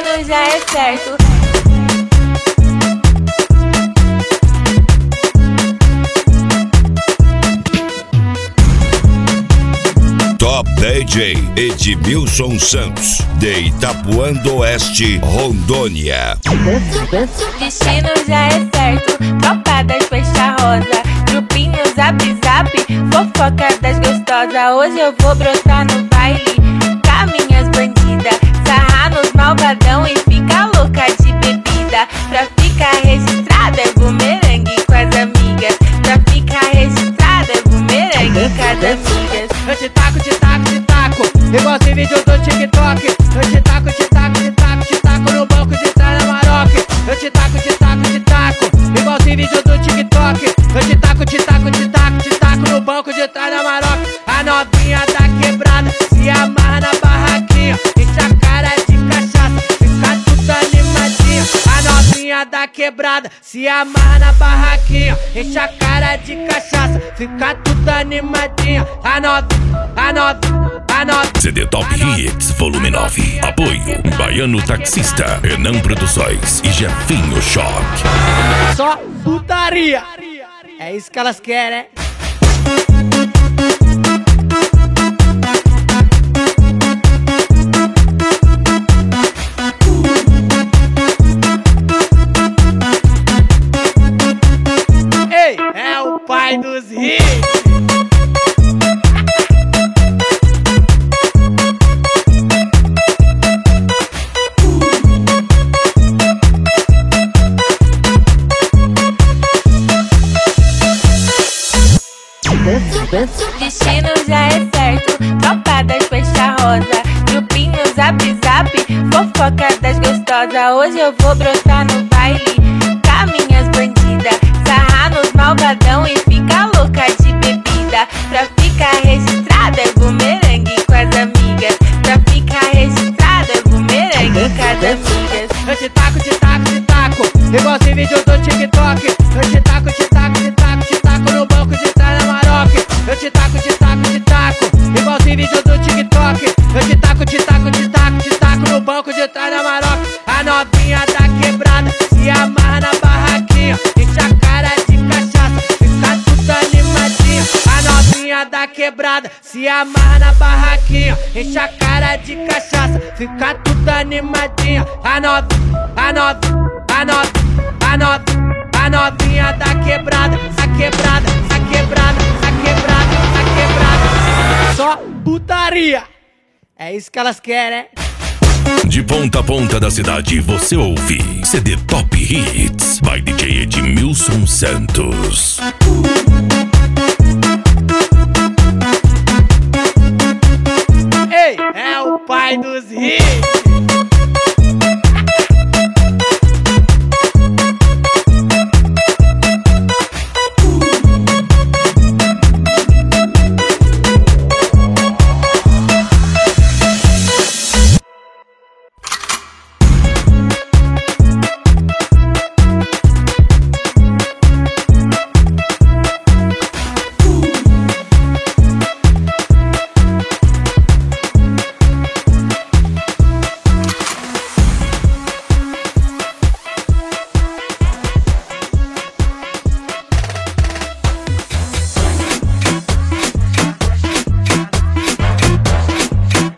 destino já é certo. Top DJ Edmilson Santos, de Itapuã do Oeste, Rondônia. Destino já é certo, tropa das festa rosa, grupinho zap zap, fofoca das gostosas. Hoje eu vou brotar no baile, com minhas bandidas, sarrar nos malvadão e ficar louca de bebida. Pra ficar registrada é bumerangue com as amigas, pra ficar registrada é bumerangue com as amigas. Eu te taco, igual esse vídeo do TikTok. Eu te taco, no banco de trás da Maroc. Eu te taco, igual esse vídeo do TikTok. Eu te taco, no banco de trás da Maroc. A novinha da quebrada se amarra na barraquinha, enche a cara de cachaça, fica tudo animadinha. A novinha da quebrada se amarra na barraquinha, enche a cara de cachaça, fica tudo animadinha. A novinha CD Top Hits Volume 9. Apoio Baiano Taxista, Renan Produções e Jefinho Choque. Só putaria, é isso que elas querem, Ei, é o pai dos hits. Destino já é certo, tropa das festa rosa, grupinho zap zap, fofoca das gostosas. Hoje eu vou brotar no baile, com minhas bandidas, sarrar nos malvadão e ficar louca de bebida. Pra ficar registrada é bumerangue com as amigas, pra ficar registrada é bumerangue com as amigas. Eu te taco, igual esse vídeo do TikTok. Eu te taco, no banco de trás da Maroc. Eu te taco, igual esse vídeo do TikTok. Eu te taco, no banco de trás da Maroc. A novinha da quebrada se amarra na barraquinha, enche a cara de cachaça, fica tudo animadinha. A novinha da quebrada se amarra na barraquinha, enche a cara de cachaça, fica tudo animadinha. A novinha da quebrada, só putaria, é isso que elas querem. De ponta a ponta da cidade você ouve CD Top Hits by DJ Edmilson Santos. Ei, é o pai dos hits.